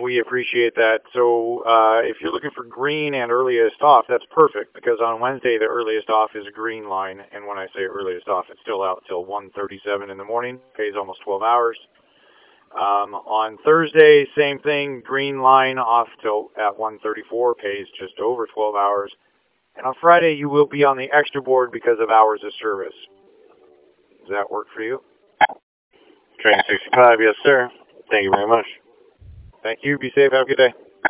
we appreciate that. So if you're looking for green and earliest off, that's perfect, because on Wednesday the earliest off is a green line, and when I say earliest off, it's still out till 1:37 in the morning, pays almost 12 hours. On Thursday, same thing, green line off till at 1:34, pays just over 12 hours. And on Friday, you will be on the extra board because of hours of service. Does that work for you? Train 65, yes, sir. Thank you very much. Thank you. Be safe. Have a good day.